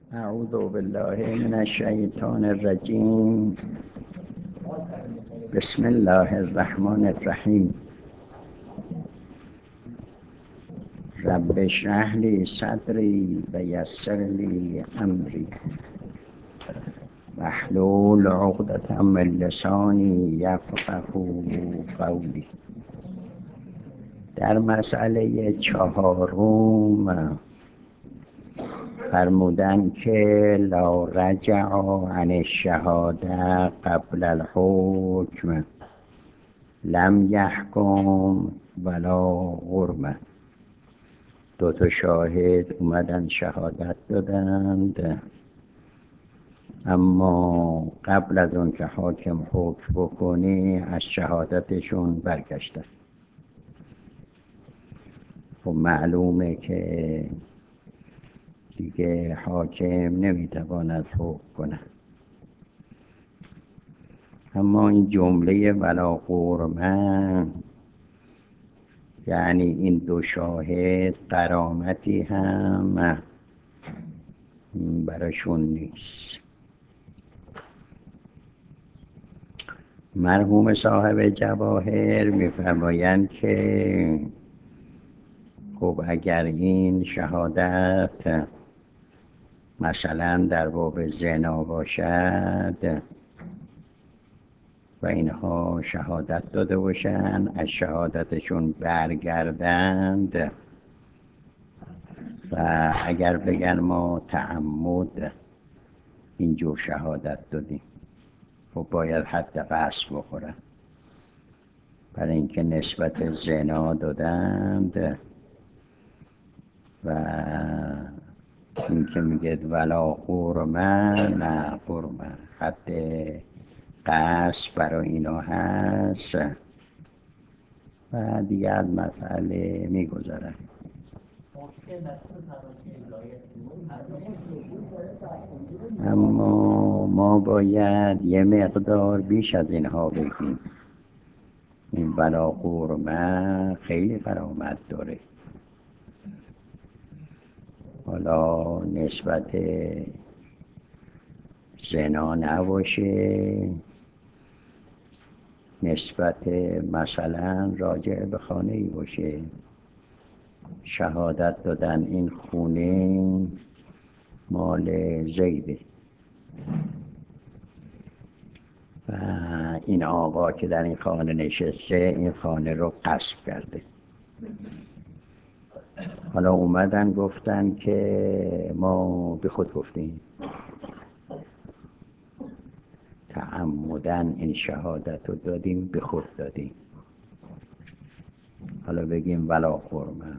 اعوذ بالله من الشیطان الرجیم. بسم الله الرحمن الرحیم. رب اشرح لی صدری و یسر لی امری واحلل عقدة من لسانی یفقهوا قولی. در مسئله چهارم فرمودن که لا رجع عن الشهاده قبل الحکم لم یحکم ولا غرم. دو تا شاهد اومدن شهادت دادند، اما قبل از اون که حاکم حکم بکنه از شهادتشون برگشتن. خب معلومه که دیگه حاکم نمیتواند حکم کنه. اما این جمله ولا غرمه یعنی این دو شاهد غرامتی هم براشون نیست. مرحوم صاحب جواهر میفرمایند که خب اگر این شهادت مثلا در باب زنا باشد و اینها شهادت داده باشن، از شهادتشون برگردند و اگر بگن ما تعمد اینجور شهادت دادیم، خب باید حد قصد بخورن، برای اینکه نسبت زنا دادند. و این که میگه ولا غرمه، نه غرمه، حد قصد برای اینا هست و دیگه از مسئله میگذارن. اما ما باید یه مقدار بیش از اینها بگیم. این ولا غرمه خیلی فرامد داره. حالا نسبت زنا نباشه، نسبت مثلا راجع به خانه ای باشه، شهادت دادن این خونه مال زیده و این آقا که در این خانه نشسته این خانه رو غصب کرده. حالا اومدن گفتن که ما به خود گفتیم، تعمدن این شهادت رو دادیم، به خود دادیم. حالا بگیم ولا غرمه.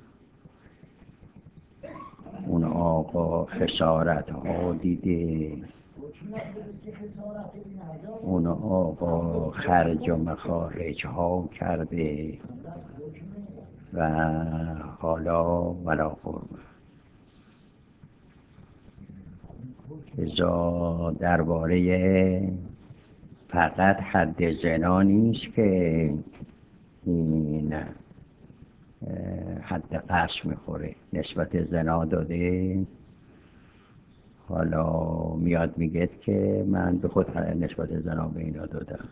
اون آقا خسارت ها دیده، اون آقا خرج و مخارج ها کرده و حالا ولا غرمه. ازا درباره فقط حد زنا نیست که این حد قصد میخوره، نسبت زنا داده، حالا میاد میگه که من به خود نسبت زنا به اینا دادم،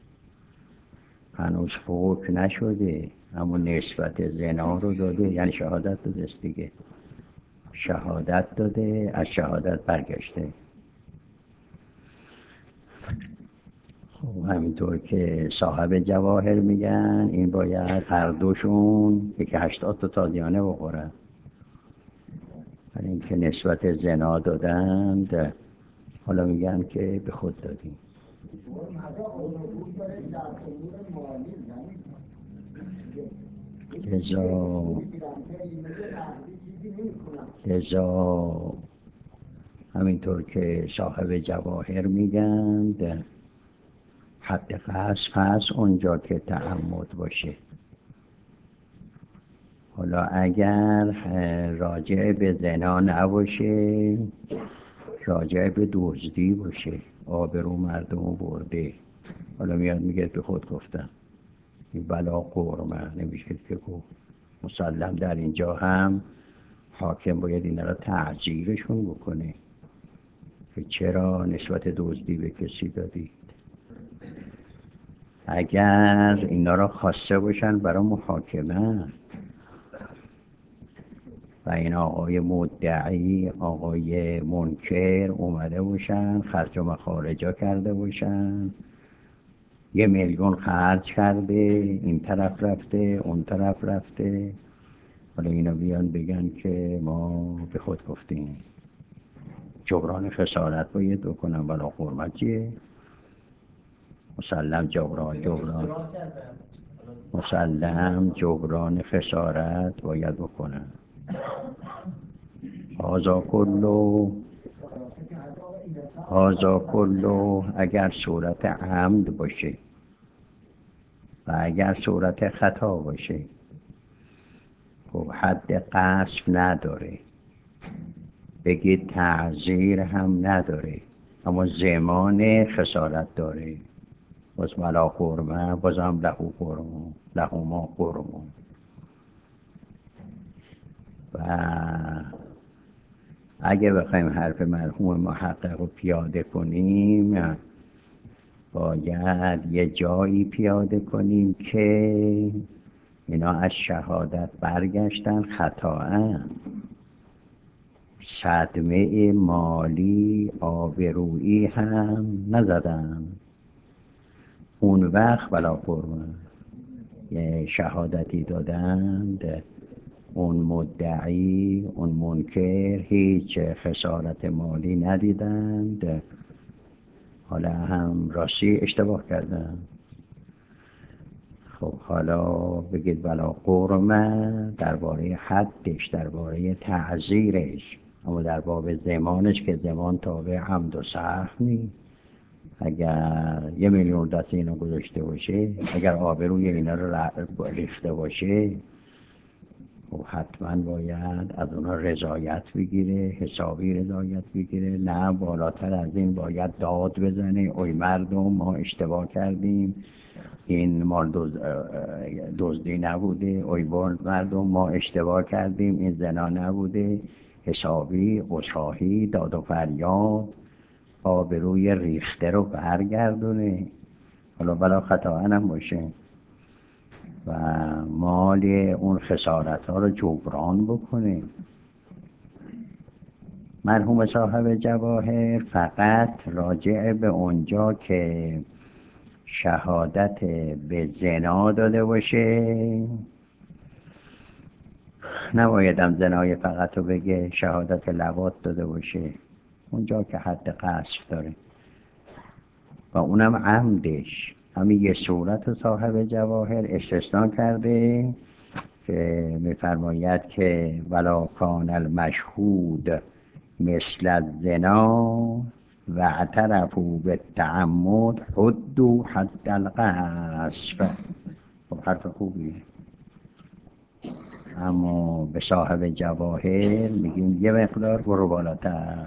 هنوز حکم نشده اما نسبت زنا رو داده، یعنی شهادت داده است دیگه، شهادت داده، از شهادت برگشته. خب همینطور که صاحب جواهر میگن این باید هر دوشون یکی 80 تا تازیانه بخورن، برای اینکه نسبت زنا دادند. حالا میگن که به خود دادیم. لذا همینطور که صاحب جواهر میگن حد قصد هست اونجا که تعمد باشه. حالا اگر راجع به زنا نباشه، راجع به دزدی باشه، آبرو مردم برده، حالا میاد میگه به خود گفتم، این بلا غرمه نمیشه که گفت. مسلم در اینجا هم حاکم باید اینا را تعزیرشون بکنه، که چرا نسبت دزدی به کسی دادید. اگر اینا را خواسته باشن برای محاکمه و این آقای مدعی، آقای منکر اومده باشن، خرج و مخارجا کرده باشن، 1,000,000 خرج کرده، این طرف رفته اون طرف رفته، حالا اینا بیان بگن که ما به خود گفتیم. جبران خسارت باید بکنم، ولی حرمت چیه؟ مسلم جبران خسارت باید بکنم. هازا کلو اگر صورت عمد باشه و اگر صورت خطا باشه، خب حد قصف نداره، بگید تعزیر هم نداره، اما زمان خسارت داره. باز ملا قرمه، باز هم لهو ما قرمه. و اگه بخوایم حرف مرحوم محقق رو پیاده کنیم، باید یه جایی پیاده کنیم که اینا از شهادت برگشتن خطااً، صدمه مالی آبرویی هم نزدن، اون وقت بلا قرمه یه شهادتی دادند، اون مدعی اون منکر هیچ خسارت مالی ندیدند، حالا هم راستی اشتباه کردن. خب حالا بگید بلا قرمه درباره حدش، درباره تعزیرش، اما در باب زمانش که زمان تابع عمد و سهو نیست. اگر 1,000,000 دست اینا گذاشته باشه، اگر آبروی اینا رو ریخته باشه، خب حتما باید از اونا رضایت بگیره، حسابی رضایت بگیره، نه بالاتر از این باید داد بزنه اوی مردم ما اشتباه کردیم، این مال دزدی نبوده، اوی مردم ما اشتباه کردیم، این زنا نبوده، حسابی عذرخواهی، داد و فریاد، آبروی ریخته رو برگردونه، حالا بلا خطا هم باشه، و مال اون خسارت ها رو جبران بکنه. مرحوم صاحب جواهر فقط راجع به اونجا که شهادت به زنا داده باشه، نبایدم زنای فقط رو بگه، شهادت لواط داده باشه، اونجا که حد قذف داره و اونم عمدش، همین یه صورت رو صاحب جواهر استثناء کرده که می‌فرماید که ولا کان المشهود مثل الزنا و اعترفوا بالتعمد حدوا حد القذف. خب حرف خوبیه، اما به صاحب جواهر میگیم یه مقدار برو بالاتر،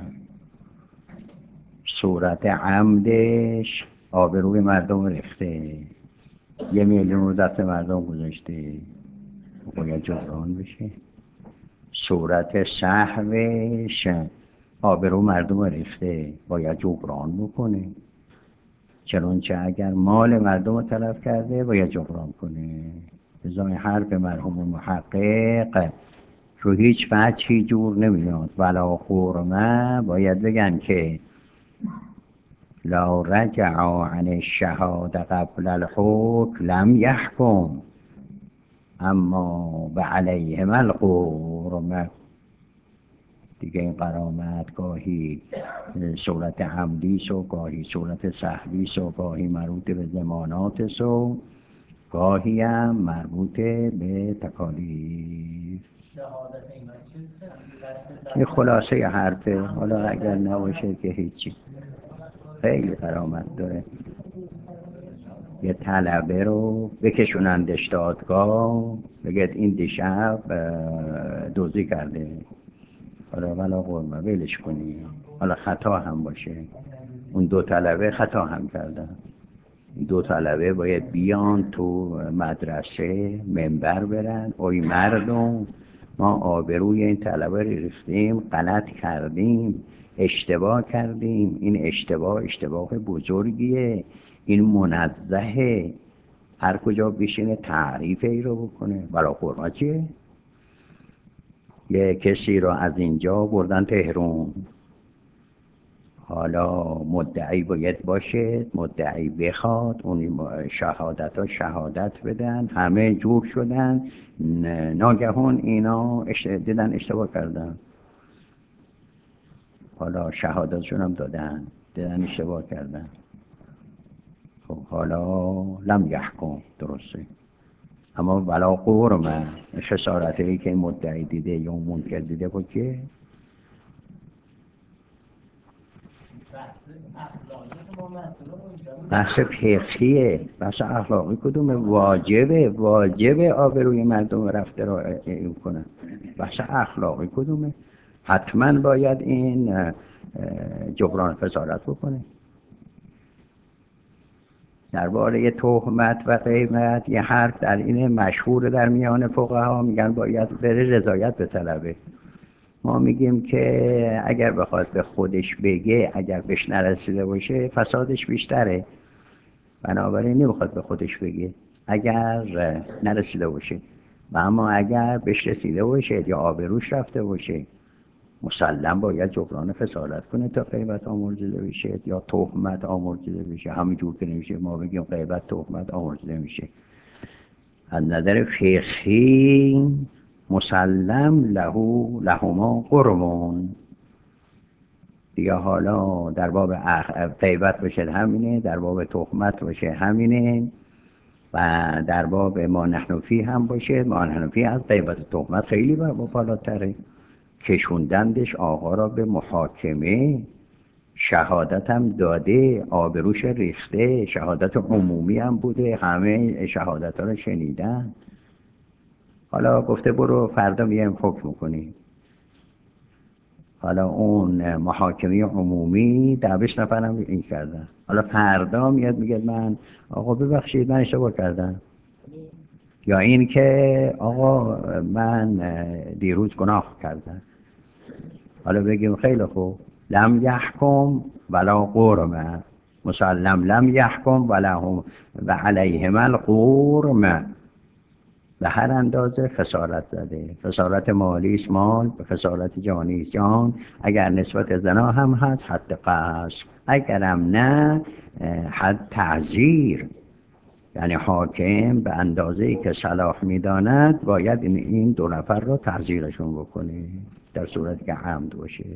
صورت عمدش آبروی مردم ریخته، 1,000,000 رو دست مردم گذاشته، باید جبران بشه. صورت سهوش آبرو مردم ریخته، باید جبران بکنه، چنانچه اگر مال مردم رو تلف کرده باید جبران کنه. بذار حرف مرحوم محقق رو هیچ وجهی جور نمیاد، ولا قرمه باید بگن که لا رجع عن الشهاده قبل الحکم لم يحکم اما به علیهم القرمه. دیگه این غرامت گاهی صورت عمدیست و گاهی صورت سهویست و گاهی مربوط به ضماناتست و گاهی هم مربوط به تکالیف. این خلاصه حرفه، حالا اگر نباشه که هیچی. خیلی غرامت داره. یه طلبه رو بکشونندش دادگاه، بگید این دیشب دزدی کرده، حالا ولا قرمه ولش کنی، حالا خطا هم باشه، اون 2 طلبه خطا هم کردن، 2 طلبه باید بیان تو مدرسه منبر برن، اوی مردم ما آبروی این طلبه ریختیم، غلط کردیم، اشتباه کردیم، این اشتباه بزرگیه، این منزهه، هر کجا بشینه تعریف ای رو بکنه. برای قرآن چیه؟ یه کسی رو از اینجا بردن تهران، حالا مدعی باید باشه، مدعی بخواد، اون شهادت ها شهادت بدن، همه جور شدن، ناگهان اینا دیدن اشتباه کردن، حالا شهادتشون هم دادن، دیدن اشتباه کردن. خب حالا لم یحکم، درسته، اما ولا قرمه، خسارت ای که مدعی دیده یا منکر دیده بود که بحث فقهیه. بحث اخلاقی کدومه؟ واجبه آبروی مردم رفته را این کنن. بحث اخلاقی کدومه؟ حتما باید این جبران خسارت بکنه. درباره تهمت و غیبت یه حرف در این مشهور در میان فقها، میگن باید بره رضایت بطلبه. ما میگیم که اگر بخواد به خودش بگه، اگر بهش نرسیده باشه فسادش بیشتره، بنابراین نمیخواد به خودش بگه اگر نرسیده باشه. و اما اگر بهش رسیده باشه یا آبروش رفته باشه، مسلم باید جبران خسارت کنه تا غیبت آمرزیده بشه یا تهمت آمرزیده بشه. همینجور که نمیشه ما بگیم غیبت تهمت آمرزیده میشه. از نظر فقهی مسلم لهما قرمون دیگه. حالا در باب غیبت باشه همینه، در باب تهمت باشه همینه، و در باب ما نحن فی هم باشه. ما نحن فی از غیبت و تهمت خیلی بالاتره. کشوندندش آقا را به محاکمه، شهادت هم داده، آبروش ریخته، شهادت عمومی هم بوده، همه شهادت ها رو شنیدن. حالا گفته برو فردا میایم حکم کنیم. حالا اون محاکمه عمومی 20 نفرم این کردن، حالا فردا میاد میگه من آقا ببخشید من اشتباه کردم، یا این که آقا من دیروز گناه کردم. حالا بگیم خیلی خوب، لم یحکم ولا قرمه، مسلم لم یحکم ولهم و علیهم القرمه، به هر اندازه خسارت زده. خسارت مالی است مال، به خسارت جانی است جان، اگر نسبت زنا هم هست حد قصد، اگرم نه حد تعزیر. یعنی حاکم به اندازه‌ای که صلاح میداند باید این دو نفر رو تعزیرشون بکنه، در صورتی که عمد باشه.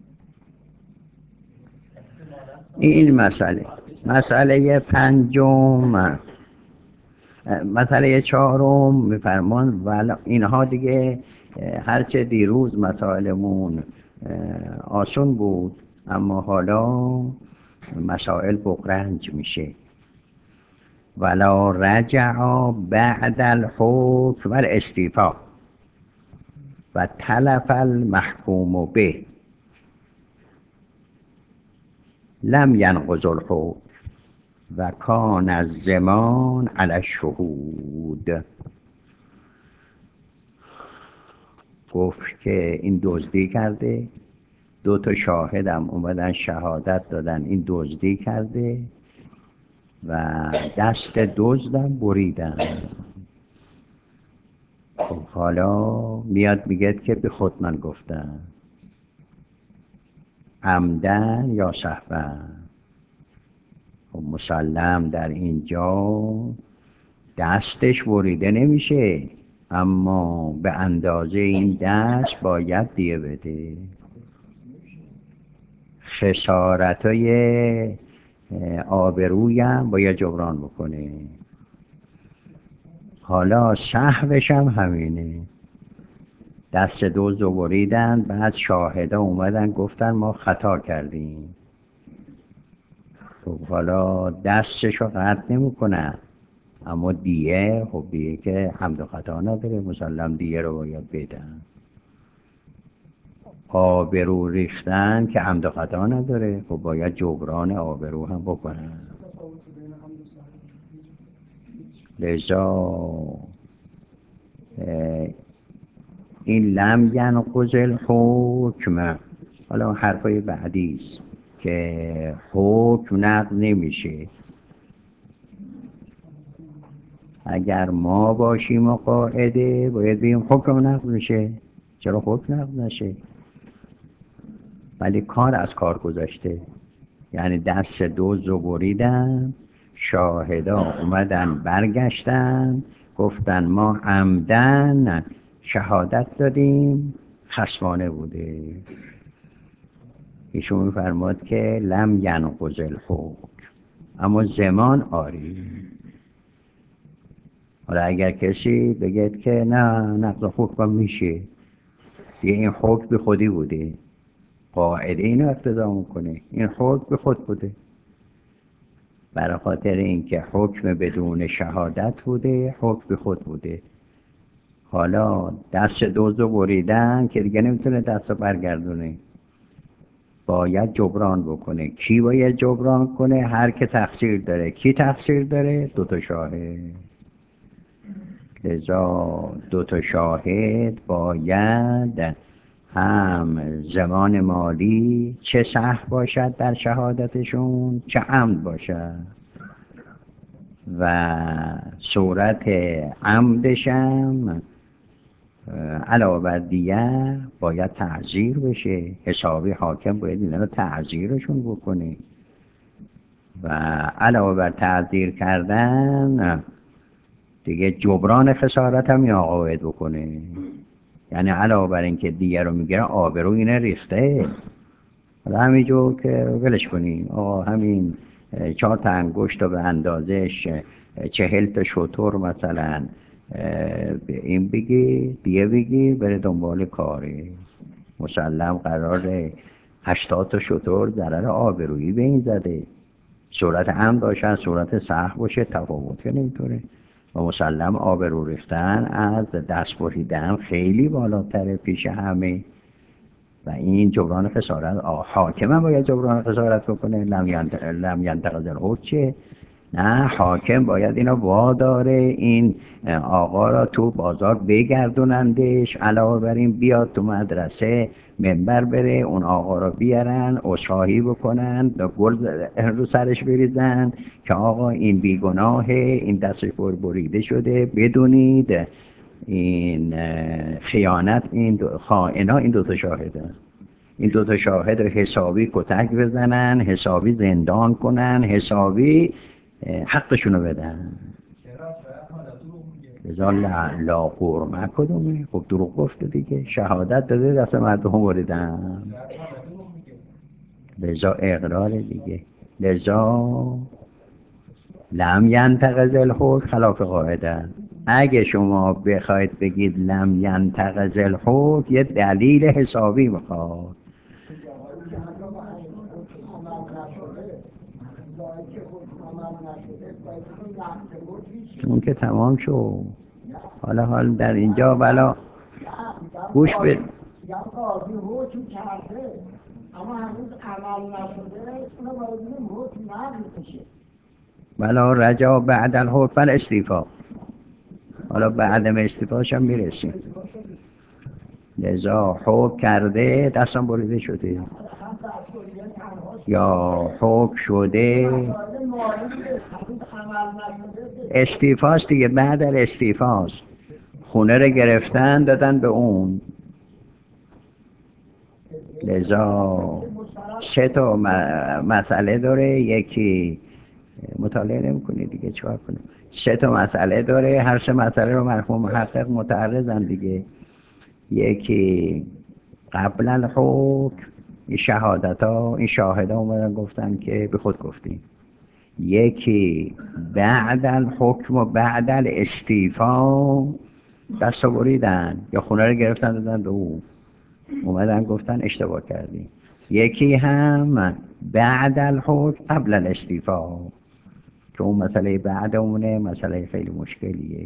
این مسئله پنجم. مسئله چهارم میفرمان ولی اینها دیگه هرچه دیروز مسائلمون آسون بود، اما حالا مسائل بغرنج میشه. ولا رجع بعد الحکم و الاستیفا و تلف المحکوم به لم ینقض الحکم و کان الضمان علی الشهود. گفت که این دزدی کرده، 2 شاهدم اومدن شهادت دادن این دزدی کرده و دست دزدم بریدن. خب حالا میاد میگه که به خود من گفتم، عمدن یا سهوا. خب مسلم در اینجا دستش بریده نمیشه، اما به اندازه این دست باید دیه بده. خسارتای آبرویم باید جبران بکنه. حالا سهوش هم همینه، دست دزد رو بریدن، بعد شاهده اومدن گفتن ما خطا کردیم. خب حالا دستش رو قطع نمی کنن، اما دیه، خب دیه که حمد و خطا نداره، مسلم دیه رو باید بدن. آبرو ریختن که حمد و خطا نداره، خب باید جبران آبرو هم بکنن. لذا این لم ینقض الحکم، حالا حرفای بعدی است که حکم نقض نمیشه. اگر ما باشیم و قاعده باید بگیم حکم نقض میشه، چرا حکم نقض نشه؟ ولی کار از کار گذاشته، یعنی دست دزد رو بریدن، شاهدا اومدن برگشتن گفتن ما عمدن شهادت دادیم خصمانه بوده. ایشون میفرماد که لم ینقض الحکم، اما زمان آری. حالا اگر کسی بگه که نه نقض حکم میشه، دیگه این حکم به خودی بوده، قاعده اینو اقتضا میکنه، این حکم به خود بوده، برای خاطر اینکه حکم بدون شهادت بوده، حکم به خود بوده. حالا دست دزد رو بریدن که دیگه نمیتونه دست رو برگردونه، باید جبران بکنه. کی باید جبران کنه؟ هر که تقصیر داره. کی تقصیر داره؟ دوتا شاهد. لذا دوتا شاهد باید هم زمان مالی چه صح باشد در شهادتشون، چه عمد باشد، و صورت عمدشم علاوه بر دیگر باید تعزیر بشه. حسابی حاکم باید اینا رو تعزیرشون بکنه و علاوه بر تعزیر کردن دیگه جبران خسارت هم این آقا باید بکنه. یعنی علاوه بر اینکه دیگر رو میگیره آبرو اینه ریخته، حالا همینجور که ولش کنیم آقا، همین 4 تا انگشت رو به اندازش 40 تا شتر مثلا به این بگیر دیگه بگیر بره دنبال کاره، مسلم قراره 80 تا شتر ضرر آبرویی به این زده. صورت عمد باشن صورت سهو باشه تفاوت نمیتونه، و مسلم آبرو ریختن از دست بریدن خیلی بالاتره پیش همه، و این جبران خسارت حاکم هم باید جبران خسارت بکنه. لم ینتقض الحکم چه؟ نه، حاکم باید اینو واداره این آقا را تو بازار بگردونندش، علاوه بر این بیاد تو مدرسه منبر بره اون آقا را بیارن عذرخواهی بکنن، گل رو سرش بریزن که آقا این بیگناهه، این دستش بریده شده، بدونید این خیانت این خائنا این دوتا شاهده، این دوتا شاهد رو حسابی کتک بزنن، حسابی زندان کنن، حسابی حقشونو بدن. لذا لا قرمه کدومه؟ خب دروغ گفته دیگه، شهادت داده دست مردم بریدن، لذا اقرار دیگه. لذا لم ینتقض الحکم خلاف قاعده. اگه شما بخواید بگید لم ینتقض الحکم یه دلیل حسابی میخواد. اون که تمام شد. حالا در اینجا بلا گوش بد قاضی حکم کرده اما هنوز عمل نشده، اونو باید بگیم حکم نقض میشه. بلا رجا بعد الحکم الاستیفا. حالا به عدم استیفاش هم میرسیم. لذا حکم کرده دستم بریده شده یا حکم شده استیفاست دیگه، بعد در استیفاست. خونه رو گرفتن دادن به اون. لذا 3 تا مسئله داره، یکی مطالعه نمی‌کنی دیگه چیکار کنیم. 3 تا مسئله داره، هر 3 مسئله رو مرحوم محقق متعرضن دیگه. یکی قبل الحکم، این شهادت ها، این شاهد ها اومدن گفتن که به خود گفتیم. یکی بعد الحکم و بعد الاستیفا، دست رو بریدن یا خونه رو گرفتن دادن به اون، اومدن گفتن اشتباه کردیم. یکی هم بعد الحکم قبل الاستیفا که اون مسئله بعد اونه مسئله خیلی مشکلیه.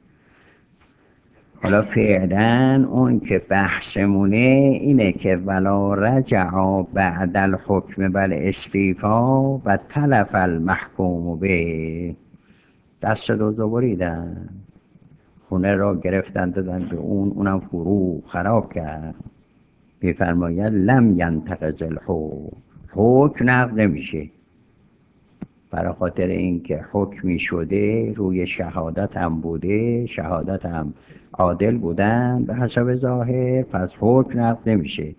حالا فعلا اون که بحثمونه اینه که ولا رجع بعد الحکم بل استیفا و تلف المحکوم به. دست دزد بریدن، خونه را گرفتن دادن به اون، اونم فرو خراب کرد. میفرماید لم ینتقض الحکم، حکم نقض نمیشه. برای خاطر اینکه حکمی شده روی شهادت هم بوده، شهادت هم عادل بودن به حسب ظاهر، پس حکم نقض نمیشه.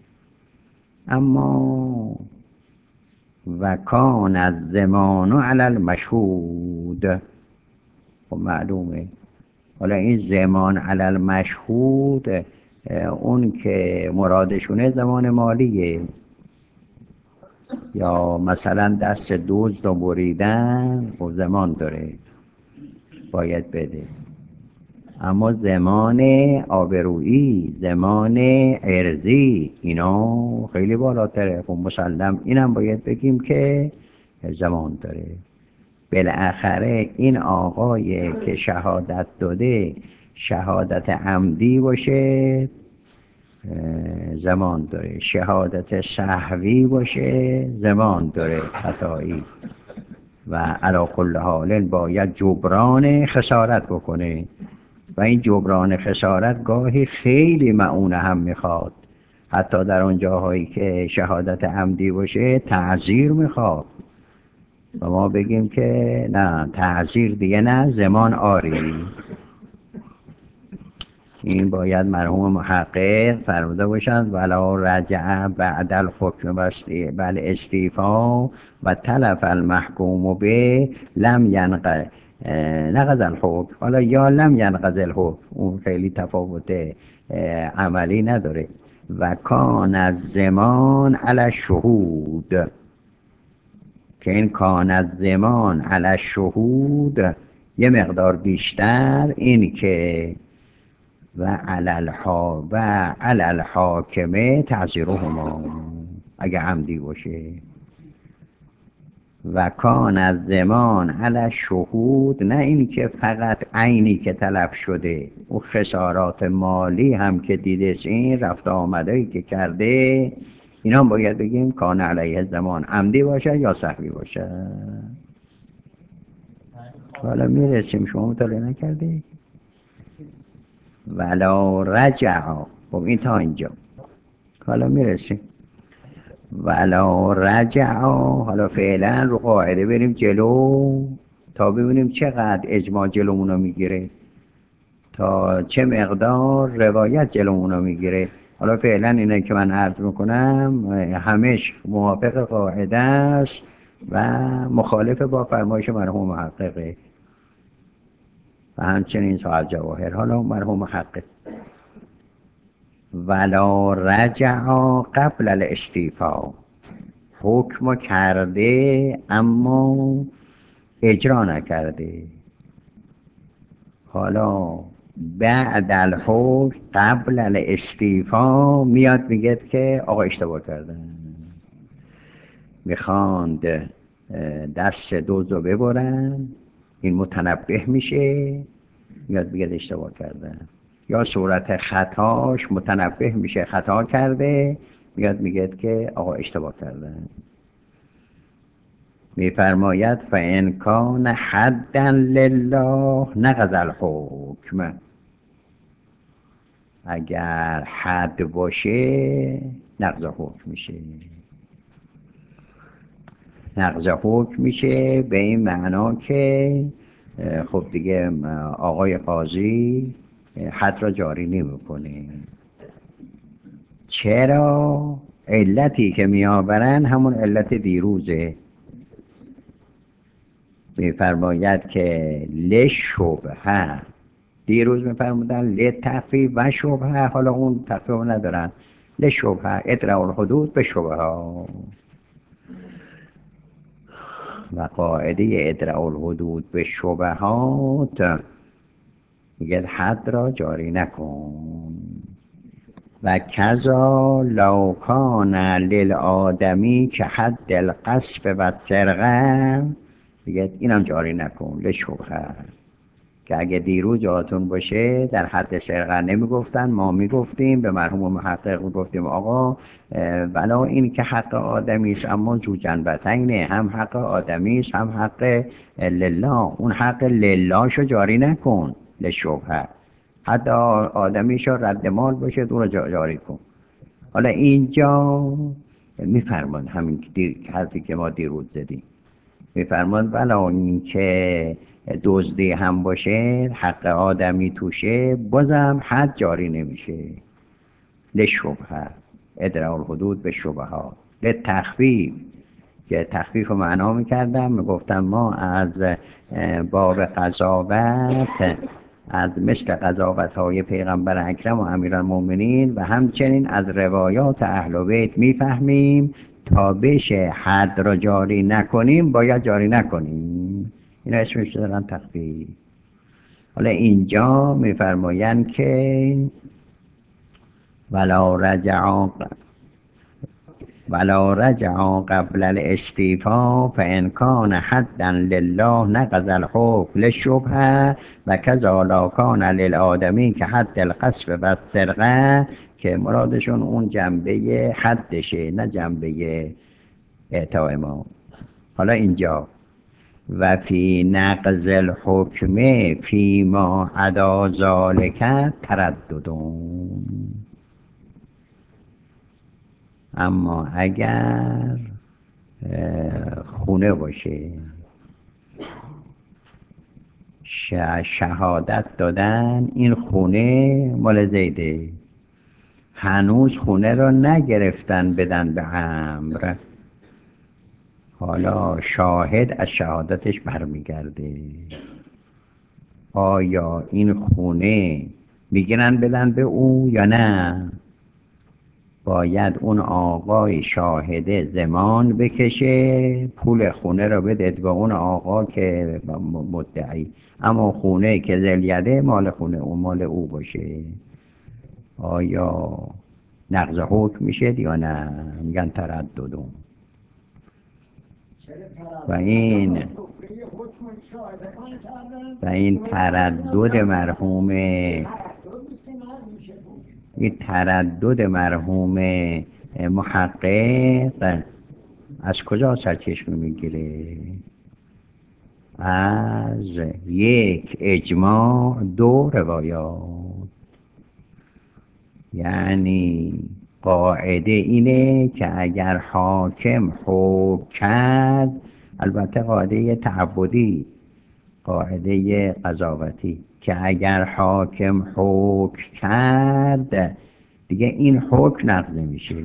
اما و کان الضمان علی المشهود، خب معلومه. حالا این ضمان علی المشهود اون که مرادشونه زمان مالیه، یا مثلا دست دزد رو بریدن و زمان داره باید بده. اما زمان آبرویی، زمان ارضی، اینا خیلی بالاتره. خب مسلم اینم باید بگیم که زمان داره. بالاخره این آقای که شهادت داده شهادت عمدی باشه زمان داره، شهادت سهوی باشه زمان داره، خطایی. و علی کل حال باید جبران خسارت بکنه و این جبران خسارت گاهی خیلی معونه هم میخواد. حتی در اون جاهایی که شهادت عمدی باشه تعزیر میخواد و ما بگیم که نه تعزیر دیگه نه، زمان آری. این باید مرحوم محقق فرموده باشند ولا رجع بعد الحکم بل استیفا و تلف المحکوم به لم نقض الحکم. حالا یا لم ینقض الحکم، اون خیلی تفاوت عملی نداره. و کان الضمان علی الشهود، که این کان الضمان علی الشهود یه مقدار بیشتر، این که و علی الحاکمه تعزیرهما اگه عمدی باشه. و کان الضمان علی الشهود، نه این که فقط عینی که تلف شده، او خسارات مالی هم که دیده، این رفت آمدهایی که کرده، اینا هم باید بگیم کان علیه الضمان عمدی باشه یا سهوی باشه. حالا میرسیم، شما مطالعه نکردی؟ ولا رجع، خب این تا اینجا، حالا میرسیم ولا رجع. حالا فعلا رو قاعده بریم جلو تا ببینیم چقدر اجماع جلومونو میگیره، تا چه مقدار روایت جلومونو میگیره. حالا فعلا اینه که من عرض میکنم همش موافق قاعده است و مخالف با فرمایش مرحوم محققه و همچنین صاحب جواهر. حالا مرحوم محقق ولا رجع قبل الاستیفا، حکم کرده اما اجرا نکرده. حالا بعد الحکم قبل الاستیفا میاد میگه که آقا اشتباه کردن، میخواند دست دزد رو ببرن، این متنبه میشه میاد میگه اشتباه کردن. یا صورت خطاش متنبه میشه خطا کرده میاد میگه که آقا اشتباه کردن. میفرماید فإن کان حدا لله نقض الحکم، اگر حد باشه نقض حکم میشه. نقض حکم میشه به این معنا که خب دیگه آقای قاضی حد را جاری نمیکنه. چرا؟ علتی که میآورن همون علت دیروزه. میفرماید که لشبهه، دیروز میفرمودن لتخفیف و شبهه، حالا اون تخفیف ندارن. لشبهه ادرع الحدود به شبهه، و قاعده ادرع الحدود به شبهات میگه حد را جاری نکن. و کذا لو کان للآدمی که حد القصف و سرقه، دیگه اینم جاری نکن. لشبهه، که اگه دیروز جاتون باشه در حد سرقه نمیگفتن، ما میگفتیم به مرحوم محقق میگفتیم آقا ولا این که حق آدمی است اما ذو جنبتینه، هم حق آدمی است هم حق لله، اون حق لله شو جاری نکن. لشبهه حد آدمیشو رد مال باشه اون رو جاری کن. حالا اینجا میفرمان همین که حرفی که ما دیروز زدیم، میفرمان ولا این که دزدی هم باشه، حق آدمی توشه، بازم حد جاری نمیشه. لشبهه ادراء الحدود به شبهات، به تخفیف، که تخفیف رو معنا میکردم، میگفتم ما از باب قضاوت، از مثل قضاوت های پیغمبر اکرم و امیرالمومنین و همچنین از روایات اهل بیت میفهمیم تا بشه حد را جاری نکنیم باید جاری نکنیم. این اسمش دارن تخفیف. حالا اینجا میفرمایند که ولا رجعا قبل الاستیفاء فإن كان حدا لله نقض الحكم للشبهه و كذا لا كان للآدمی که حد القذف و السرقه، که مرادشون اون جنبه حدشه نه جنبه اعطاء ما. حالا اینجا و فی نقض الحکم فیما عدا ذالک ترددون، اما اگر خونه باشه، شهادت دادن این خونه مال زیده، هنوز خونه را نگرفتن بدن به عمرو، حالا شاهد از شهادتش برمیگرده، آیا این خونه میگیرن بدن به او یا نه؟ باید اون آقای شاهده زمان بکشه، پول خونه رو بدهد به اون آقا که مدعی، اما خونه که زلیده مال خونه او، مال او باشه. آیا نقض حکم میشه یا نه؟ میگن ترددون. و این تردد مرحوم، این تردد مرحوم محقق از کجا سرچشمه میگیره؟ از یک اجماع، دو روایات. یعنی قاعده اینه که اگر حاکم حکم کرد، البته قاعده تعبدی، قاعده قضاوتی، که اگر حاکم حکم کرد دیگه این حکم نقض نمیشه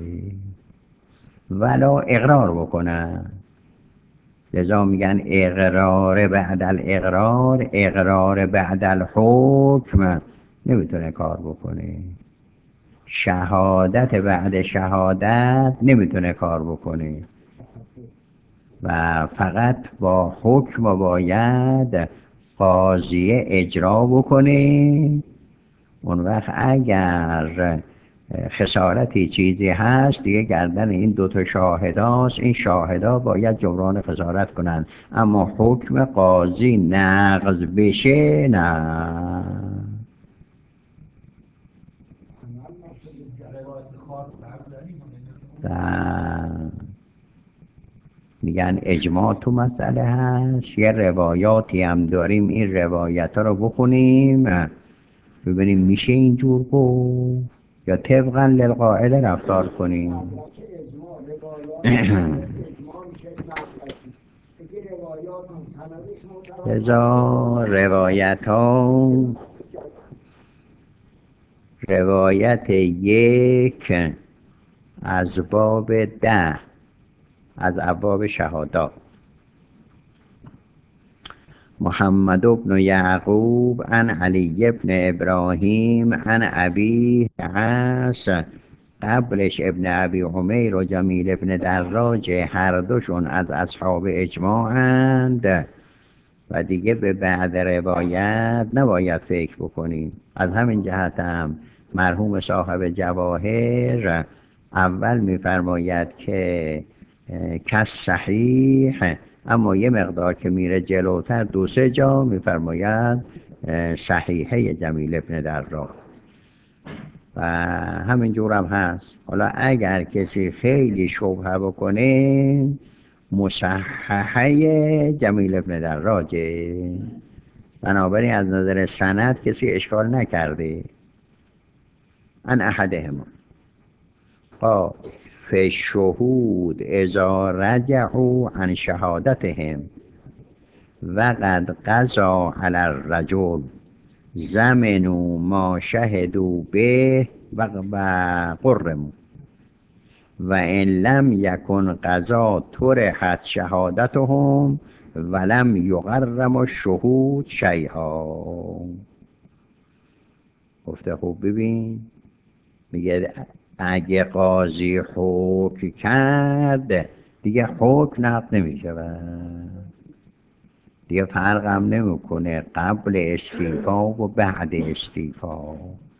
ولا اقرار بکنن. لذا میگن اقرار بعد الاقرار، اقرار بعد الحکم نمیتونه کار بکنه، شهادت بعد شهادت نمیتونه کار بکنه و فقط با حکم باید قاضیه اجرا بکنه. اون وقت اگر خسارتی چیزی هست دیگه گردن این دوتا شاهداست، این شاهدا باید جبران خسارت کنن، اما حکم قاضی نقض بشه نه. میگن اجماع تو مسئله هست، یه روایاتی هم داریم، این روایت ها رو بخونیم ببینیم میشه اینجور گفت یا طبقا للقاعده رفتار کنیم. لذا روایت یک از باب 10 از ابواب شهادات، محمد بن یعقوب عن علی بن ابراهیم عن ابی عاص، قبلش ابن ابی عمیر و جمیل ابن دراج، هر دوشون از اصحاب اجماعند و دیگه به بعد روایت نباید فکر بکنیم. از همین جهت هم مرحوم صاحب جواهر اول میفرماید که کس صحیح، اما یه مقدار که میره جلوتر دو سه جا میفرماید صحیحه جمیل ابن دراج و همین جور هم هست. حالا اگر کسی خیلی شبهه بکنه مصححه جمیل ابن دراجه، بنابراین از نظر سند کسی اشکال نکرده. ان احدهما قال فی الشهود اذا رجعوا عن شهادتهم وقد قضى علی الرجل زمنوا ما شهدوا به و قرموا و ان لم یکن قضا طرحت شهادتهم ولم یغرم الشهود شیئا. گفته خوب ببین، میگه اگه قاضی حکم کرد دیگه حکم نقض نمیشه و دیگه فرق هم نمیکنه قبل استیفا و بعد استیفا.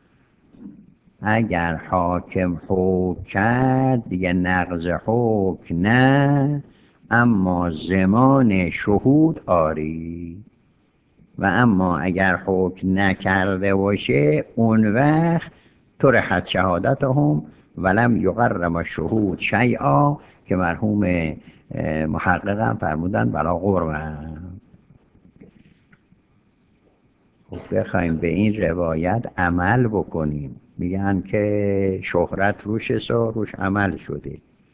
اگر حاکم حکم کرد دیگه نقض حکم نه، اما زمان شهود آری. و اما اگر حکم نکرده باشه اون وقت طرحت شهادتهم ولم یغرم الشهود شیئا، که مرحوم محقق هم فرمودن بلا قربن. خب بخوایم به این روایت عمل بکنیم، میگن که شهرت روش روش عمل شده.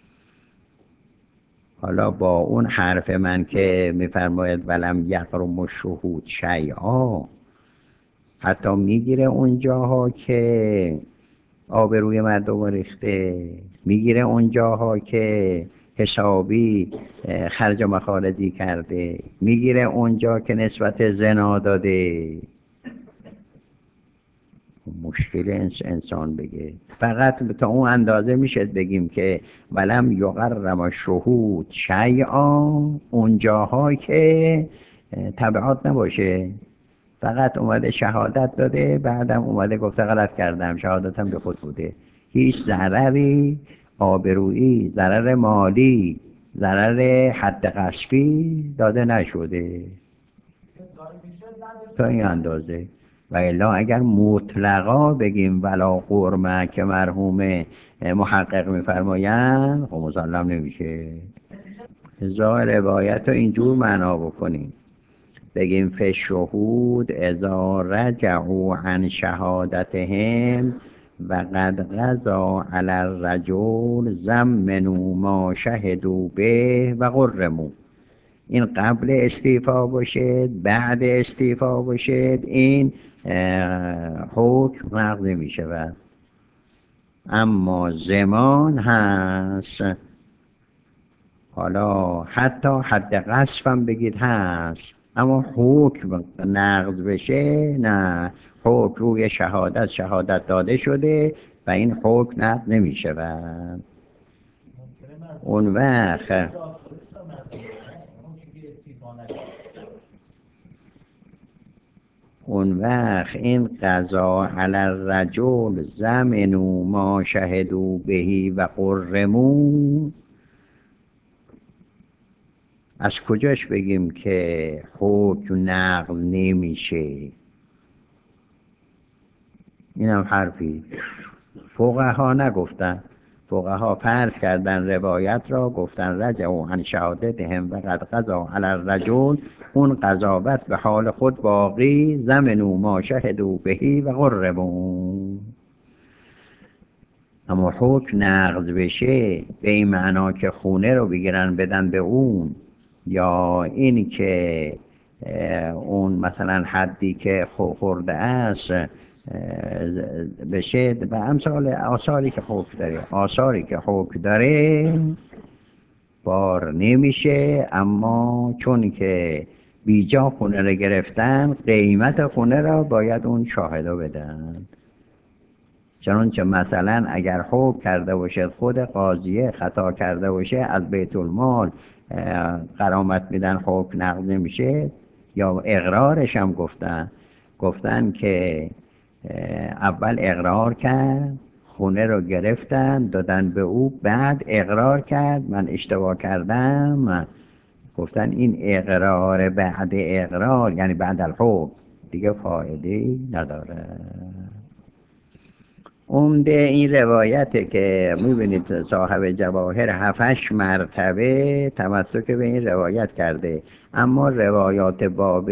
حالا با اون حرف من که میفرماید ولم یغرم الشهود شیئا، حتی میگیره اون جاها که آبروی مردم ریخته، میگیره اون جاها که حسابی خرج و مخارجی کرده، میگیره اونجا که نسبت زنا داده. مشکل انسان بگه فقط تا اون اندازه میشه بگیم که ولم یغرم الشهود شیئا، اون جاها که تبعات نباشه، فقط اومده شهادت داده بعدم اومده گفته غلط کردم شهادتم به خود بوده، هیچ ضرری آبرویی، ضرر مالی، ضرر حد غصبی داده نشده تا این اندازه. و الا اگر مطلقا بگیم ولا قرمه که مرحوم محقق میفرمایند خب مسلم نمیشه. ازا روایت رو اینجور معنا بکنیم، بگیم فی الشهود اذا رجعوا عن شهادتهم و قد قضى علی الرجل زمنوا ما شهدوا به و قرموا. این قبل استیفا باشد، بعد استیفا باشد، این حکم نقض نمی شود. اما زمان هست، حالا حتی حد قصف هم بگید هست، اما حکم نقض بشه نه، حکم روی شهادت داده شده و این حکم نقض نمی شود. اون وقت این قضا علی الرجل زمنوا ما شهدوا به و قرموا، از کجاش بگیم که حکم نقض نمیشه؟ این هم حرفی فقها نگفتن. فقها فرض کردن روایت را، گفتن رجعوا عن شهادتهم و قد قضا علی الرجل، اون قضاوت به حال خود باقی، زمنوا ما شهدوا به و قرموا. اما حکم نقض بشه به این معنا که خونه رو بگیرن بدن به اون، یا این که اون مثلا حدی که خورده است بشه و امثال آثاری که حکم داره، آثاری که حکم داره بار نمیشه. اما چون که بیجا خونه رو گرفتن، قیمت خونه را باید اون شاهدا بدن. چنانچه مثلا اگر حکم کرده باشد خود قاضیه خطا کرده باشه، از بیت المال غرامت میدن، حکم نقض نمیشه. یا اقرارش هم گفتن که اول اقرار کرد، خونه رو گرفتن دادن به او، بعد اقرار کرد من اشتباه کردم. گفتن این اقرار بعد اقرار یعنی بعد الحکم دیگه فایده نداره. عمده این روایته که میبینید صاحب جواهر 7-8 مرتبه تمسک به این روایت کرده، اما روایات باب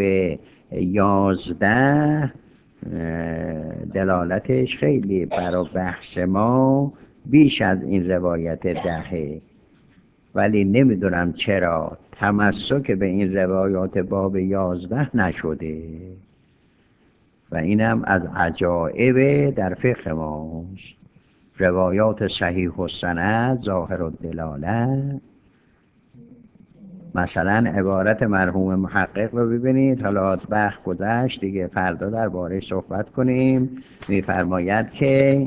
11 دلالتش خیلی برای بحث ما بیش از این روایت دهه، ولی نمیدونم چرا تمسک به این روایات باب 11 نشده و اینم از عجایب در فقه ماست. روایات صحیح السند ظاهر الدلاله، مثلا عبارت مرحوم محقق رو ببینید، حالا وقت گذشت دیگه، فردا درباره صحبت کنیم. میفرماید که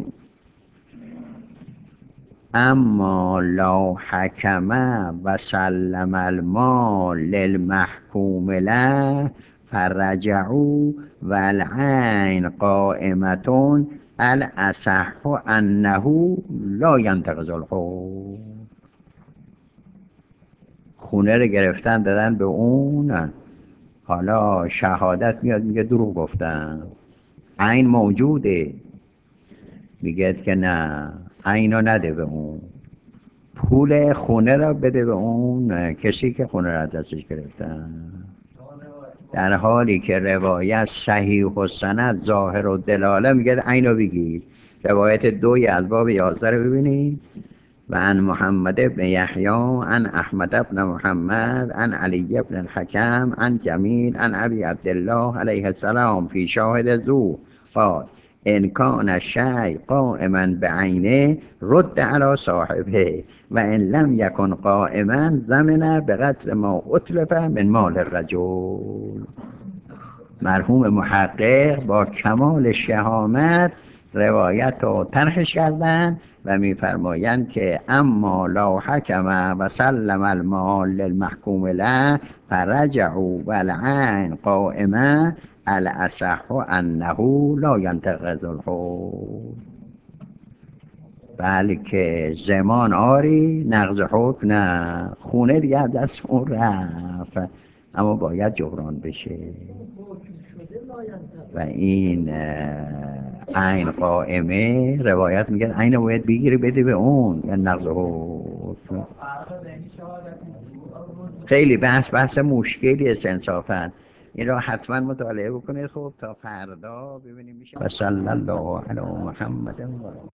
اما لا حکم و سلم المال للمحکوم له فرجعوا والعین قائمة الاصح انه لا ینتقض الحکم. خونه رو گرفتن دادن به اون، حالا شهادت میاد میگه دروغ گفتم، عین موجوده، میگه که نه عینو نده به اون، پول خونه را بده به اون کسی که خونه را دستش گرفتن. در حالی که روایت صحیح السند ظاهر الدلاله میگه عینو بگیر. روایت 2 از باب 11 رو ببینید. و عن محمد ابن یحیی عن احمد ابن محمد عن علی ابن الحکم عن جمیل عن ابی عبدالله علیه السلام فی شاهد الزور قال ان کان الشیء قائما بعینه رد علی صاحبه و ان لم یکن قائما ضمن بقدر ما اتلف من مال الرجل. مرحوم محقق با کمال شهامت روایت رو طرحش کردن و میفرمایند که اما لا حکم و سلم المال للمحکوم له فرجعوا والعین قائمه الاصح انه لا ینتقض الحکم. بلکه زمان آری نقض حکم نه، خونه دیگه دست اون رفت، اما باید جبران بشه. و این عین قائمه روایت میگه عین باید بگیری بده به اون، یا نقض حکم. خیلی بحث مشکلی است انصافا، این را حتما مطالعه بکنید. خب تا فردا ببینیم میشه. و صلی الله علی محمد.